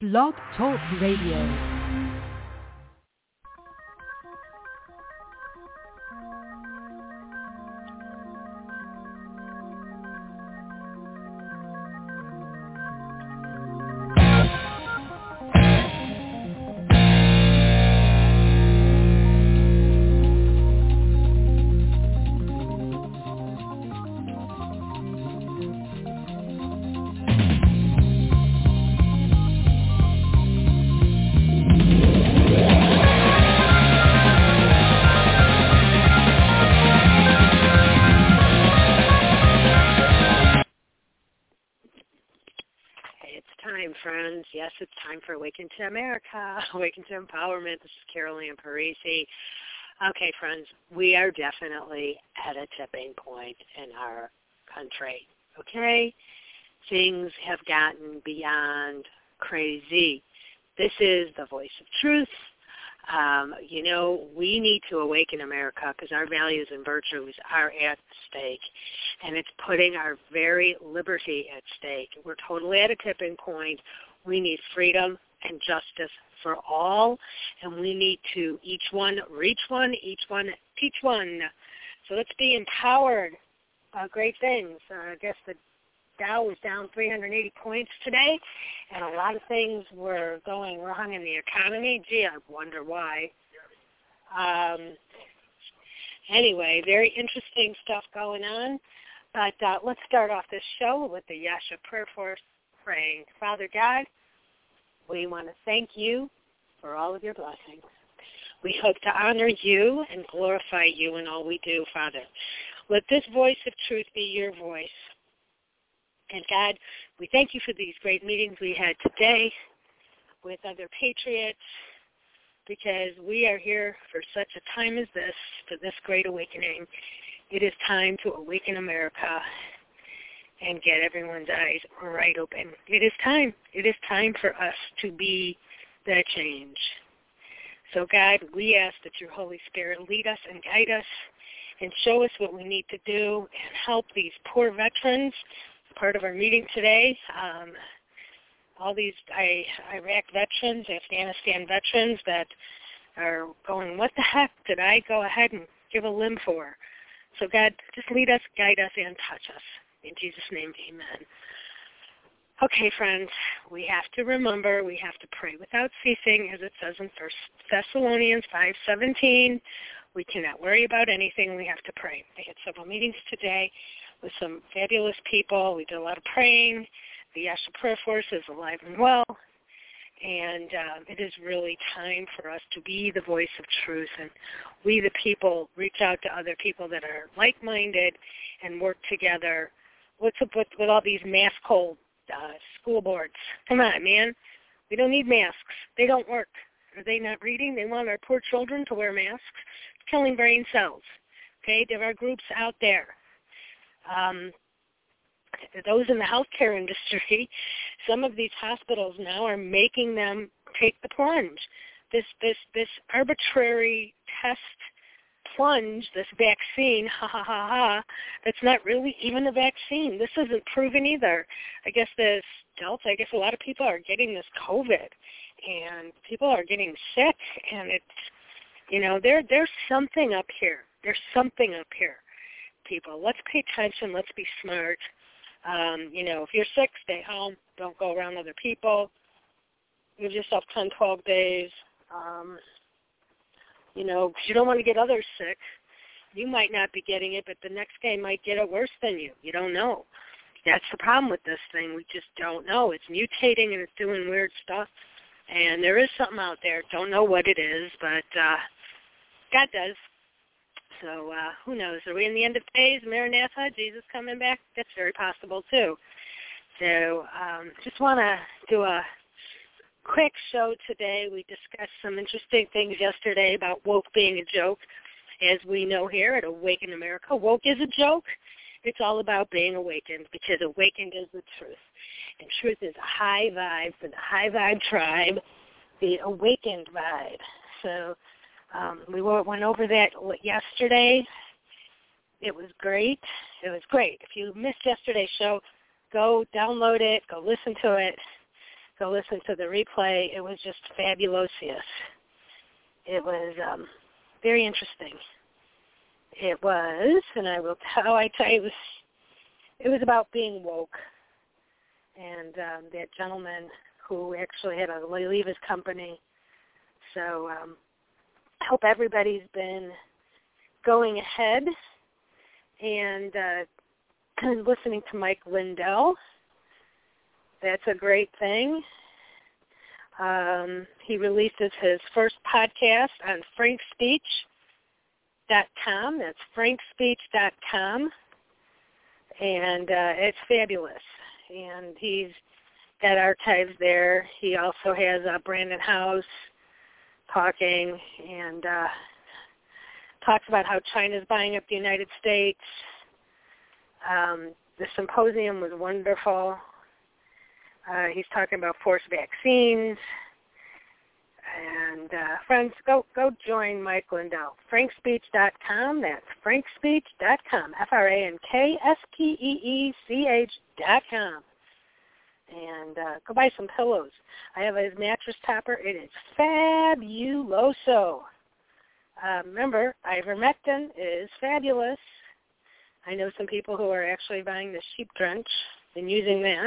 Blog Talk Radio. Friends, yes, it's time for Awaken to America, Awaken to Empowerment. This is Carol Ann Parisi. Okay, friends, we are definitely at a tipping point in our country, okay? Things have gotten beyond crazy. This is the voice of truth. We need to awaken America because our values and virtues are at stake, and it's putting our very liberty at stake. We're totally at a tipping point. We need freedom and justice for all, and we need to each one reach one, each one teach one. So let's be empowered. Great things. I guess the Dow was down 380 points today, and a lot of things were going wrong in the economy. Gee, I wonder why. Anyway, very interesting stuff going on. But let's start off this show with the Yasha prayer for praying. Father God, we want to thank you for all of your blessings. We hope to honor you and glorify you in all we do, Father. Let this voice of truth be your voice. And God, we thank you for these great meetings we had today with other patriots, because we are here for such a time as this, for this great awakening. It is time to awaken America and get everyone's eyes right open. It is time. It is time for us to be the change. So God, we ask that your Holy Spirit lead us and guide us and show us what we need to do and help these poor veterans. Part of our meeting today, all these Iraq veterans, Afghanistan veterans that are going, what the heck did I go ahead and give a limb for? So God, just lead us, guide us, and touch us. In Jesus' name, amen. Okay, friends, we have to remember, we have to pray without ceasing, as it says in 1 Thessalonians 5:17. We cannot worry about anything. We have to pray. I had several meetings today with some fabulous people. We did a lot of praying. The Yasha Prayer Force is alive and well. And it is really time for us to be the voice of truth. And we, the people, reach out to other people that are like-minded and work together. What's up with all these mask-hold school boards? Come on, man. We don't need masks. They don't work. Are they not reading? They want our poor children to wear masks. It's killing brain cells. Okay, there are groups out there. Those in the healthcare industry, some of these hospitals now are making them take the plunge. This arbitrary test plunge, this vaccine, that's not really even a vaccine. This isn't proven either. I guess this Delta, I guess a lot of people are getting this COVID, and people are getting sick, and it's, there's something up here. There's something up here. People, let's pay attention. Let's be smart. If you're sick, stay home. Don't go around other people. Give yourself 10, 12 days. Because you don't want to get others sick. You might not be getting it, but the next guy might get it worse than you. You don't know. That's the problem with this thing. We just don't know. It's mutating and it's doing weird stuff. And there is something out there. Don't know what it is, but God does. So who knows? Are we in the end of days? Maranatha, Jesus coming back? That's very possible too. So just want to do a quick show today. We discussed some interesting things yesterday about woke being a joke. As we know here at Awaken America, woke is a joke. It's all about being awakened, because awakened is the truth. And truth is a high vibe for the high vibe tribe, the awakened vibe. So we went over that yesterday. It was great. It was great. If you missed yesterday's show, go download it, go listen to it. go listen to the replay. It was just fabulous. It was very interesting. It was, and I tell you, it was about being woke. And that gentleman who actually had to leave his company. So I hope everybody's been going ahead and listening to Mike Lindell. That's a great thing. He releases his first podcast on frankspeech.com. That's frankspeech.com. And it's fabulous. And he's got archives there. He also has Brandon House talking and talks about how China's buying up the United States. The symposium was wonderful. He's talking about forced vaccines. And friends, go join Mike Lindell. frankspeech.com. That's frankspeech.com. FRANKSPEECH.com. And go buy some pillows. I have his mattress topper. It is fabuloso. Remember, ivermectin is fabulous. I know some people who are actually buying the sheep drench and using that.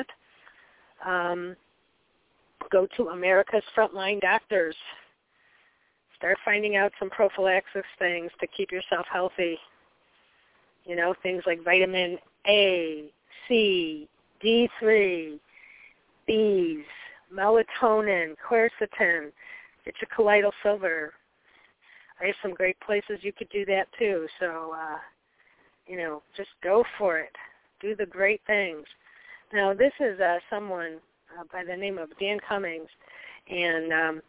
Go to America's Frontline Doctors. Start finding out some prophylaxis things to keep yourself healthy. You know, things like vitamin A, C, D3, B's, melatonin, quercetin, get your colloidal silver. I have some great places you could do that too. So, just go for it. Do the great things. Now, this is someone by the name of Dan Cummings, and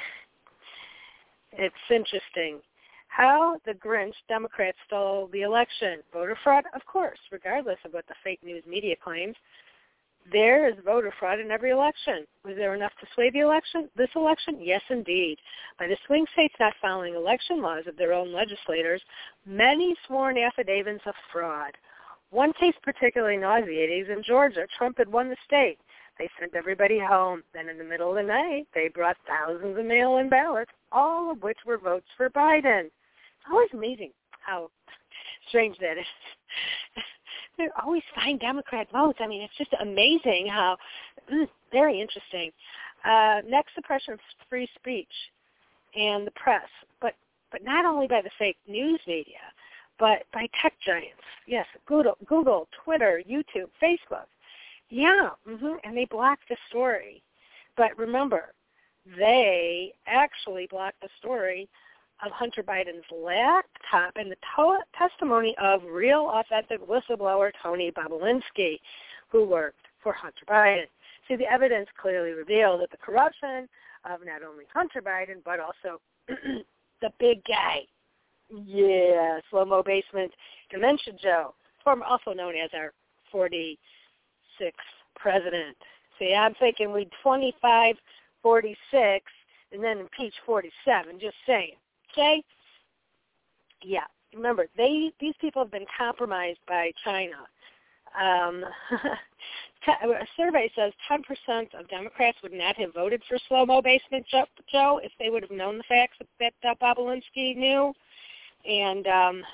it's interesting. How the Grinch Democrats stole the election. Voter fraud? Of course, regardless of what the fake news media claims. There is voter fraud in every election. Was there enough to sway the election? This election? Yes, indeed. By the swing states not following election laws of their own legislators, many sworn affidavits of fraud. One case particularly nauseating is in Georgia. Trump had won the state. They sent everybody home. Then in the middle of the night, they brought thousands of mail-in ballots, all of which were votes for Biden. It's always amazing how strange that is. They always find Democrat votes. I mean, it's just amazing how, very interesting. Next, suppression of free speech and the press, but not only by the fake news media, but by tech giants. Yes, Google, Twitter, YouTube, Facebook. Yeah, and they blocked the story. But remember, they actually blocked the story of Hunter Biden's laptop and the testimony of real, authentic whistleblower Tony Bobulinski, who worked for Hunter Biden. See, the evidence clearly revealed that the corruption of not only Hunter Biden, but also the big guy, slow-mo basement Dementia Joe, also known as our 46th president. See, I'm thinking we'd 25, 46, and then impeach 47, just saying. Okay? Yeah. Remember, these people have been compromised by China. A survey says 10% of Democrats would not have voted for slow-mo basement Joe if they would have known the facts that Bobulinski knew. And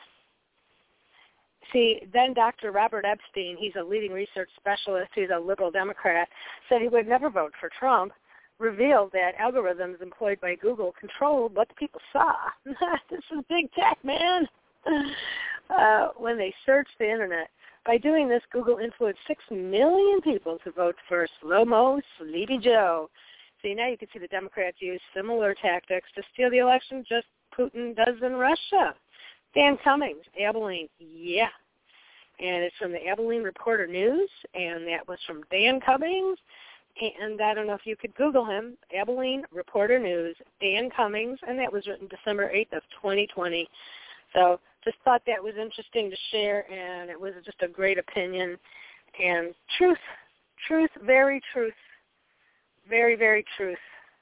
then Dr. Robert Epstein, he's a leading research specialist, he's a liberal Democrat, said he would never vote for Trump, revealed that algorithms employed by Google controlled what the people saw. This is big tech, man. When they searched the Internet. By doing this, Google influenced 6 million people to vote for slow-mo Sleepy Joe. See, now you can see the Democrats use similar tactics to steal the election, just Putin does in Russia. Dan Cummings, Abilene, yeah. And it's from the Abilene Reporter News, and that was from Dan Cummings. And I don't know if you could Google him, Abilene Reporter News, Dan Cummings, and that was written December 8th of 2020. So just thought that was interesting to share, and it was just a great opinion. And truth, very truth, very, very truth.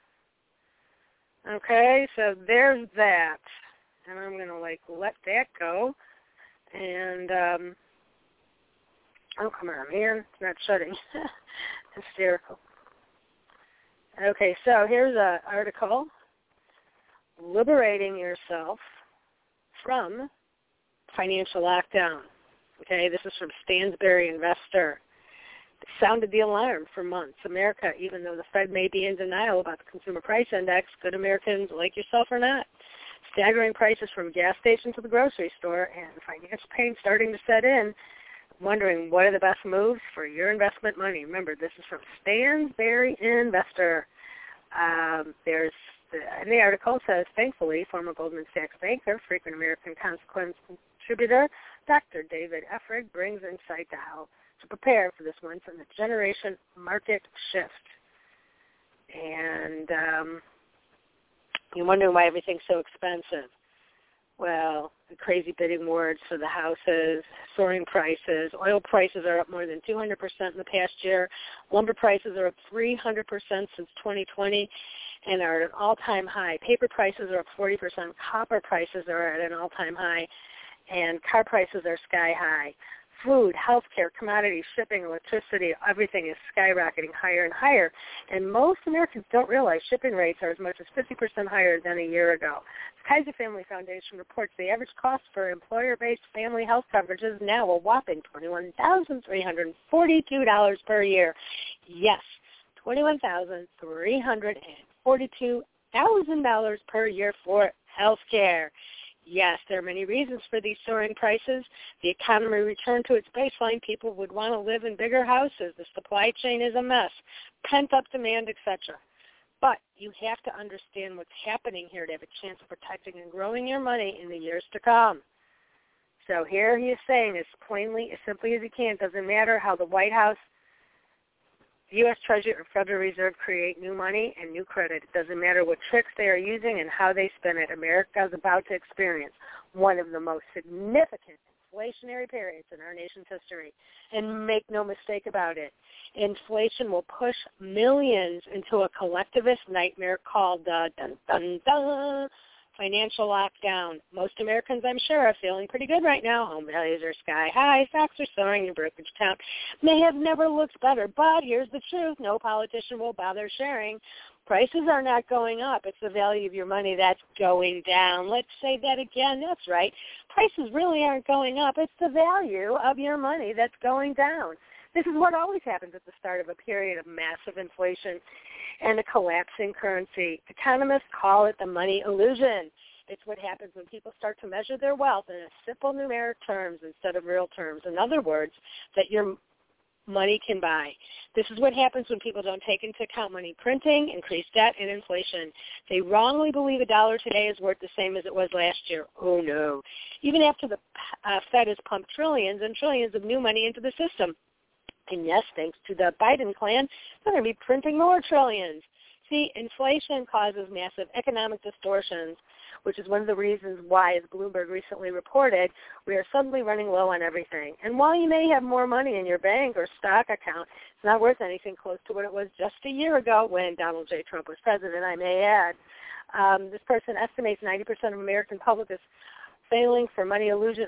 Okay, so there's that. And I'm going to, let that go. And, oh, come on, man. It's not shutting. Hysterical. Okay, so here's an article, Liberating Yourself from Financial Lockdown. Okay, this is from Stansberry Investor. It sounded the alarm for months. America, even though the Fed may be in denial about the Consumer Price Index, good Americans like yourself are not. Staggering prices from gas station to the grocery store and financial pain starting to set in, wondering what are the best moves for your investment money. Remember, this is from Stansberry Investor. And the article says, thankfully, former Goldman Sachs banker, frequent American Consequence contributor, Dr. David Effrig brings insight to how to prepare for this once-in-a-generation market shift. And you're wondering why everything's so expensive. Well, the crazy bidding wars for the houses, soaring prices. Oil prices are up more than 200% in the past year. Lumber prices are up 300% since 2020 and are at an all-time high. Paper prices are up 40%. Copper prices are at an all-time high. And car prices are sky high. Food, healthcare, commodities, shipping, electricity, everything is skyrocketing higher and higher. And most Americans don't realize shipping rates are as much as 50% higher than a year ago. The Kaiser Family Foundation reports the average cost for employer-based family health coverage is now a whopping $21,342 per year. Yes, $21,342,000 per year for health care. Yes, there are many reasons for these soaring prices. The economy returned to its baseline. People would want to live in bigger houses. The supply chain is a mess. Pent-up demand, etc. But you have to understand what's happening here to have a chance of protecting and growing your money in the years to come. So here he is saying as plainly, as simply as he can, it doesn't matter how the White House, the U.S. Treasury, or Federal Reserve create new money and new credit. It doesn't matter what tricks they are using and how they spend it. America is about to experience one of the most significant inflationary periods in our nation's history. And make no mistake about it, inflation will push millions into a collectivist nightmare called financial lockdown. Most Americans, I'm sure, are feeling pretty good right now. Home values are sky high. Stocks are soaring. Your brokerage account may have never looked better. But here's the truth. No politician will bother sharing. Prices are not going up. It's the value of your money that's going down. Let's say that again. That's right. Prices really aren't going up. It's the value of your money that's going down. This is what always happens at the start of a period of massive inflation and a collapsing currency. Economists call it the money illusion. It's what happens when people start to measure their wealth in simple numeric terms instead of real terms. In other words, that your money can buy. This is what happens when people don't take into account money printing, increased debt, and inflation. They wrongly believe a dollar today is worth the same as it was last year. Oh, no. Even after the Fed has pumped trillions and trillions of new money into the system. And yes, thanks to the Biden clan, they're going to be printing more trillions. See, inflation causes massive economic distortions, which is one of the reasons why, as Bloomberg recently reported, we are suddenly running low on everything. And while you may have more money in your bank or stock account, it's not worth anything close to what it was just a year ago when Donald J. Trump was president, I may add. This person estimates 90% of American public is falling for the money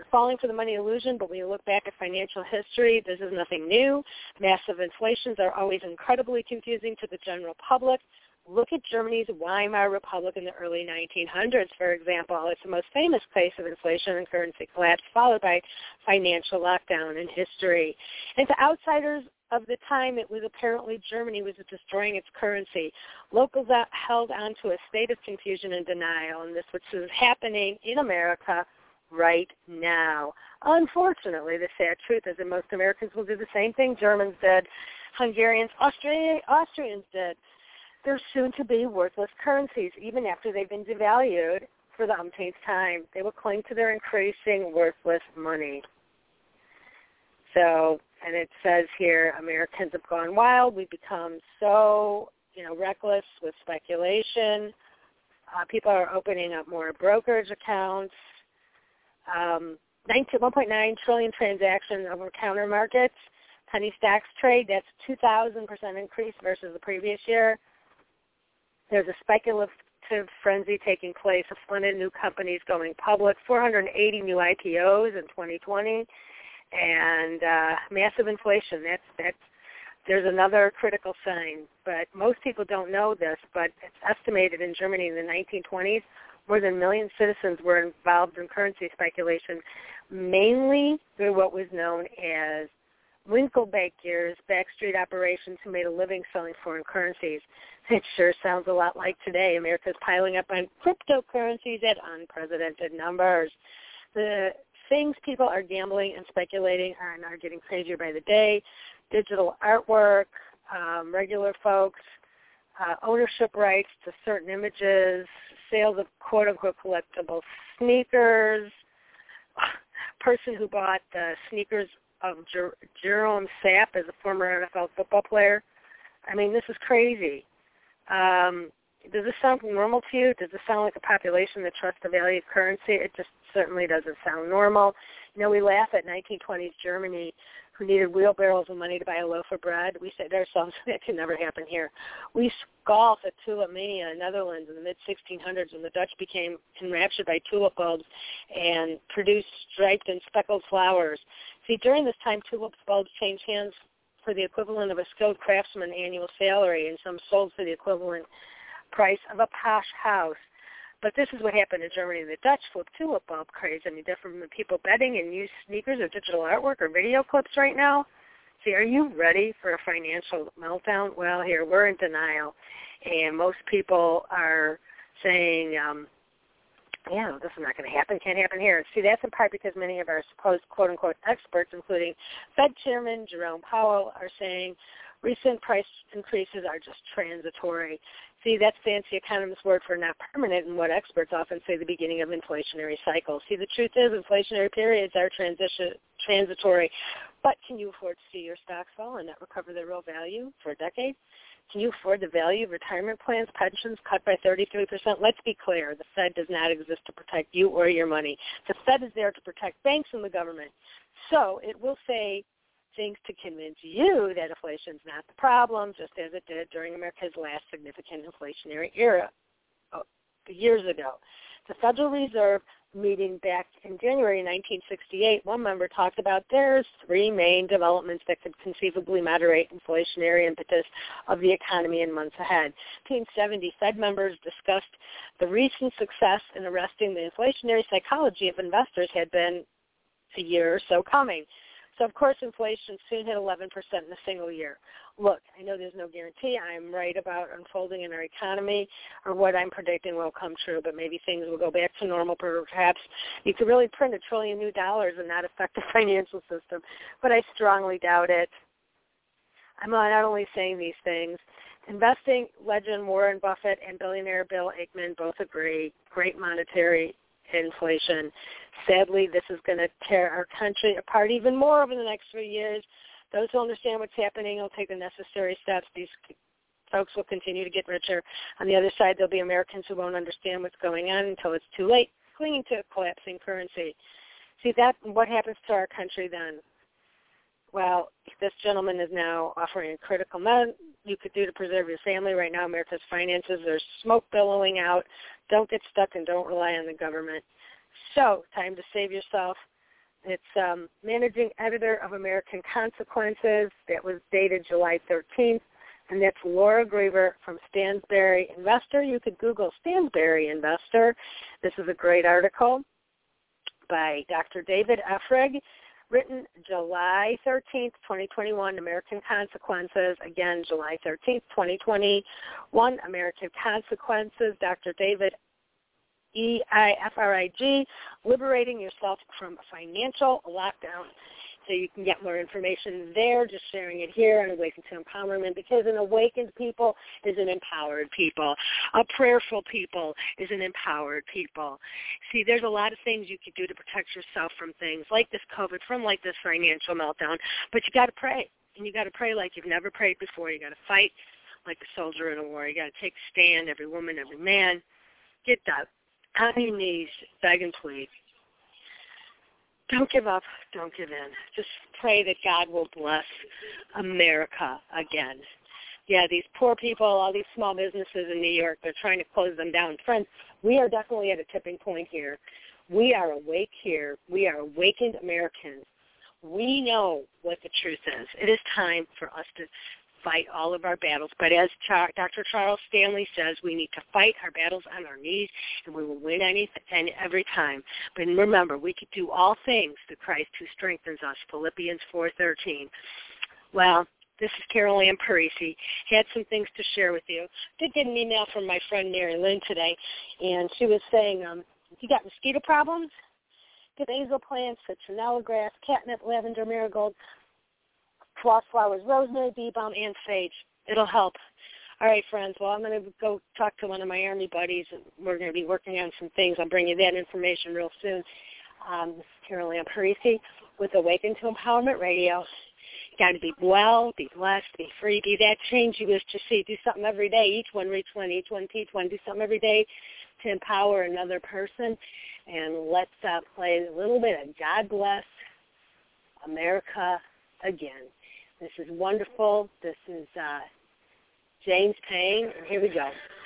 illusion, but when you look back at financial history, this is nothing new. Massive inflations are always incredibly confusing to the general public. Look at Germany's Weimar Republic in the early 1900s, for example. It's the most famous case of inflation and currency collapse, followed by financial lockdown in history. And to outsiders of the time, it was apparently Germany was destroying its currency. Locals held on to a state of confusion and denial, and this which is happening in America right now. Unfortunately, the sad truth is that most Americans will do the same thing Germans did, Hungarians, Austrians did. They're soon to be worthless currencies, even after they've been devalued for the umpteenth time. They will cling to their increasing worthless money. So, and it says here, Americans have gone wild. We've become so, reckless with speculation. People are opening up more brokerage accounts. 1.9 trillion transactions over-counter markets. Penny stocks trade, that's 2,000% increase versus the previous year. There's a speculative frenzy taking place, a flood of new companies going public, 480 new IPOs in 2020, and massive inflation. That's There's another critical sign, but most people don't know this, but it's estimated in Germany in the 1920s, more than 1 million citizens were involved in currency speculation, mainly through what was known as Winkelbeckers, backstreet operations who made a living selling foreign currencies. It sure sounds a lot like today. America's piling up on cryptocurrencies at unprecedented numbers. The things people are gambling and speculating on are getting crazier by the day. Digital artwork, regular folks, ownership rights to certain images, sales of quote-unquote collectible sneakers, person who bought the sneakers of Jerome Sapp as a former NFL football player. I mean, this is crazy. Does this sound normal to you? Does this sound like a population that trusts the value of currency? It just certainly doesn't sound normal. You know, we laugh at 1920s Germany, who needed wheelbarrows of money to buy a loaf of bread. We say to ourselves, that can never happen here. We scoff at tulip mania in the Netherlands in the mid-1600s when the Dutch became enraptured by tulip bulbs and produced striped and speckled flowers. See, during this time, tulip bulbs changed hands for the equivalent of a skilled craftsman's annual salary, and some sold for the equivalent price of a posh house. But this is what happened in Germany. The Dutch flipped tulip bulb craze. Any different from people betting and use sneakers or digital artwork or video clips right now? See, are you ready for a financial meltdown? Well, here, we're in denial. And most people are saying, yeah, this is not going to happen, can't happen here. See, that's in part because many of our supposed quote-unquote experts, including Fed Chairman Jerome Powell, are saying recent price increases are just transitory. See, that's fancy economist word for not permanent and what experts often say the beginning of inflationary cycles. See, the truth is inflationary periods are transitory, but can you afford to see your stocks fall and not recover their real value for a decade? Can you afford the value of retirement plans, pensions cut by 33%? Let's be clear, the Fed does not exist to protect you or your money. The Fed is there to protect banks and the government. So it will say things to convince you that inflation is not the problem, just as it did during America's last significant inflationary era years ago. The Federal Reserve meeting back in January 1968, one member talked about there's 3 main developments that could conceivably moderate inflationary impetus of the economy in months ahead. 1970 Fed members discussed the recent success in arresting the inflationary psychology of investors had been a year or so coming. So, of course, inflation soon hit 11% in a single year. Look, I know there's no guarantee I'm right about unfolding in our economy or what I'm predicting will come true, but maybe things will go back to normal. Perhaps you could really print $1 trillion new dollars and not affect the financial system, but I strongly doubt it. I'm not only saying these things. Investing legend Warren Buffett and billionaire Bill Ackman both agree, great monetary inflation. Sadly, this is going to tear our country apart even more over the next 3 years. Those who understand what's happening will take the necessary steps. These folks will continue to get richer. On the other side, there'll be Americans who won't understand what's going on until it's too late, clinging to a collapsing currency. See, what happens to our country then? Well, this gentleman is now offering a critical method you could do to preserve your family. Right now, America's finances are smoke billowing out. Don't get stuck and don't rely on the government. So, time to save yourself. It's managing editor of American Consequences. That was dated July 13th. And that's Laura Griever from Stansberry Investor. You could Google Stansberry Investor. This is a great article by Dr. David Effrig, written July 13th, 2021, American Consequences. Again, July 13th, 2021, American Consequences, Dr. David EIFRIG, Liberating Yourself from Financial Lockdown. So you can get more information there, just sharing it here on Awaken to Empowerment, because an awakened people is an empowered people. A prayerful people is an empowered people. See, there's a lot of things you could do to protect yourself from things like this COVID, from like this financial meltdown, but you got to pray, and you got to pray like you've never prayed before. You got to fight like a soldier in a war. You got to take a stand, every woman, every man. Get down on your knees, beg and plead. Don't give up. Don't give in. Just pray that God will bless America again. Yeah, these poor people, all these small businesses in New York, they're trying to close them down. Friends, we are definitely at a tipping point here. We are awake here. We are awakened Americans. We know what the truth is. It is time for us to fight all of our battles. But as Dr. Charles Stanley says, we need to fight our battles on our knees, and we will win every time. But remember, we can do all things through Christ who strengthens us, Philippians 4:13. Well, this is Carol Ann Parisi. Had some things to share with you. Did get an email from my friend Mary Lynn today, and she was saying, you got mosquito problems? Get basil plants, citronella grass, catnip, lavender, marigold, floss flowers, rosemary, bee balm, and sage. It'll help. All right, friends. Well, I'm going to go talk to one of my Army buddies, and we're going to be working on some things. I'll bring you that information real soon. This is Carol Ann Parisi with Awaken to Empowerment Radio. You got to be well, be blessed, be free, be that change you wish to see. Do something every day. Each one reach one, each one teach one. Do something every day to empower another person. And let's play a little bit of God Bless America Again. This is wonderful. This is James Payne. And here we go.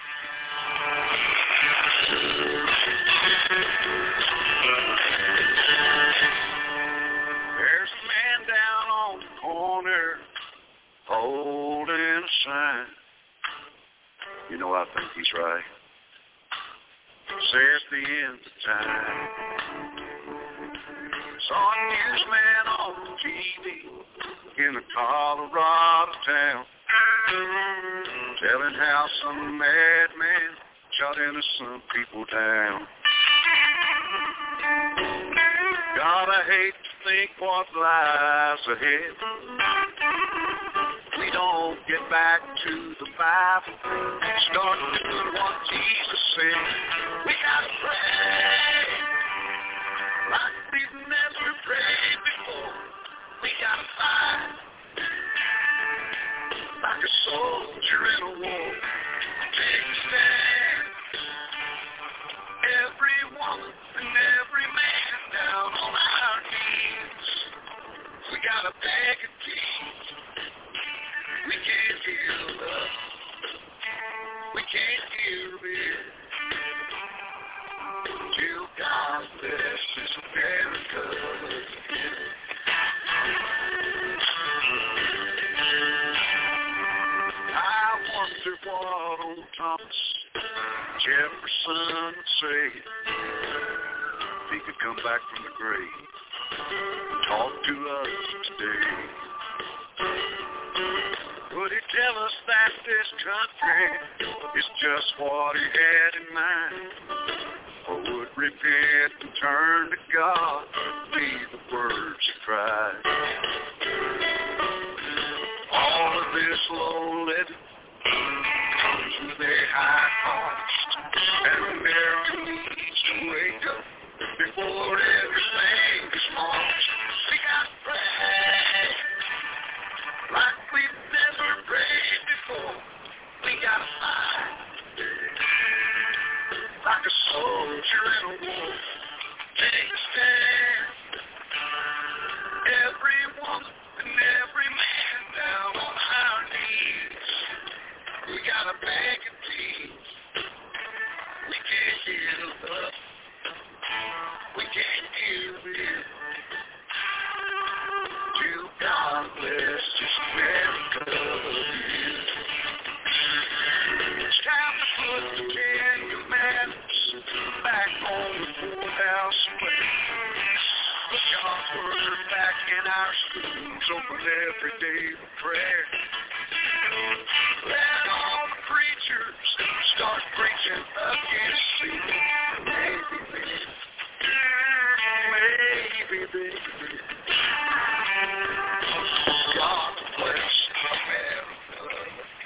There's a man down on the corner holding a sign. You know, I think he's right. Says the end of time. Saw a newsman on TV in a Colorado town telling how some madman shot innocent people down. God, I hate to think what lies ahead. We don't get back to the Bible, start doing what Jesus said. We gotta pray like we've never prayed before. We gotta fight like a soldier in a war. Take a stand. Every woman and every man down on our knees. We gotta beg and plead. We can't hear love. We can't hear it. Till God bless this America. I wonder what old Thomas Jefferson would say if he could come back from the grave and talk to us today. Would he tell us that this country is just what he had in mind? Or would repent and turn to God be the words he cried? All of this low living comes with a high cost, and America needs to wake up before everything is lost. We got to pray like we've never prayed before. We got to fight like a soldier in a war. Take a stand. Every woman and every man down on our knees. We gotta beg and plead. We can't hear love. We can't hear it. Till God bless this America. It's time to put the 10 Commandments back on the courthouse square. Put God's word back in our schools, open every day with prayer. Let all the preachers start preaching against sin. Maybe. God bless America.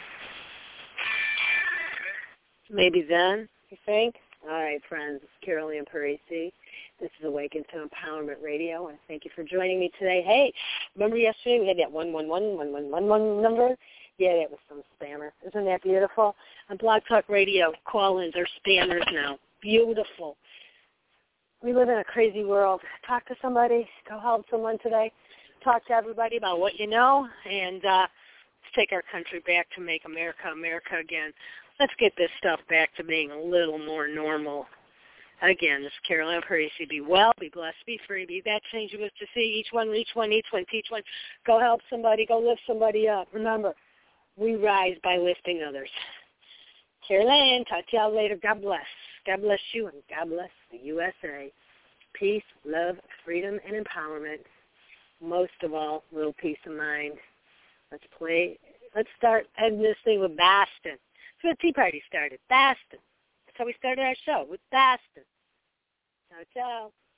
Maybe then, you think? All right, friends, it's Carol Ann Parisi. This is Awaken to Empowerment Radio, and thank you for joining me today. Hey, remember yesterday we had that 111 number? Yeah, that was some spammer. Isn't that beautiful? On Blog Talk Radio, call-ins are spammers now. Beautiful. We live in a crazy world. Talk to somebody. Go help someone today. Talk to everybody about what you know, and let's take our country back to make America America again. Let's get this stuff back to being a little more normal. Again, this is Carol Ann Parisi. Be well, be blessed, be free, be that change you wish to see. Each one, reach one, each one, teach one. Go help somebody, go lift somebody up. Remember, we rise by lifting others. Carol Ann, talk to y'all later. God bless. God bless you, and God bless the USA. Peace, love, freedom, and empowerment. Most of all, a little peace of mind. Let's start ending this thing with Bastin. That's where the Tea Party started, Bastin. That's how we started our show, with Bastin. Ciao, ciao.